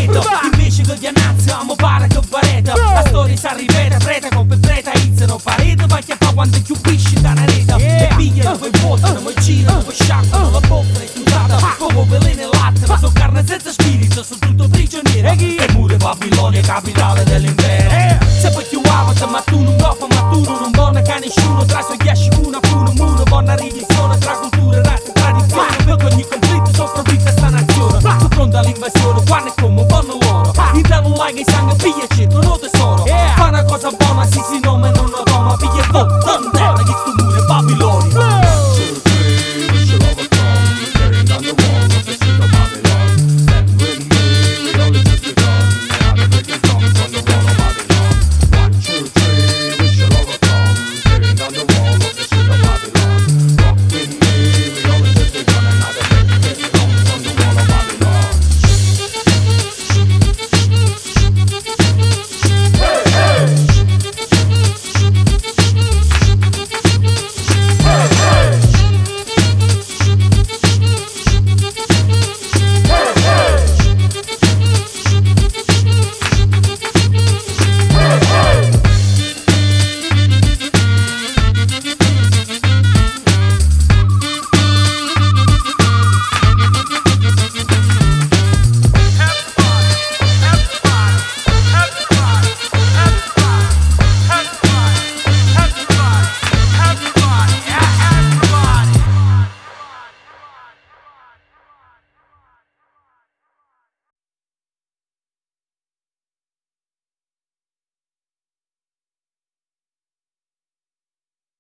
pianeta. Invece che di annanziamo pare che vareta. La storia si ripete, preta con preta iniziano parete. Ma che fa quando più pisci da una rete. E pigliano, poi votano, poi girano, poi sciacquano. La bocca è chiusata, come veleno e latte. Ma sono carne senza spirito, sono tutto prigioniero. E pure Babilonia, capitale dell'impero. Se poi più avata, ma tu non dopo, ma tu non buona che nessuno. Tra sui ghiacci una funo, muro, buona rivisione. Tra culture, razze, tradizione. Per ogni conflitto sopravvive sta nazione. Tu pronta all'invasione, quando è come vanno loro. In te non like il sangue, piglia cerco, non tesoro. Fa una cosa buona, sì sì.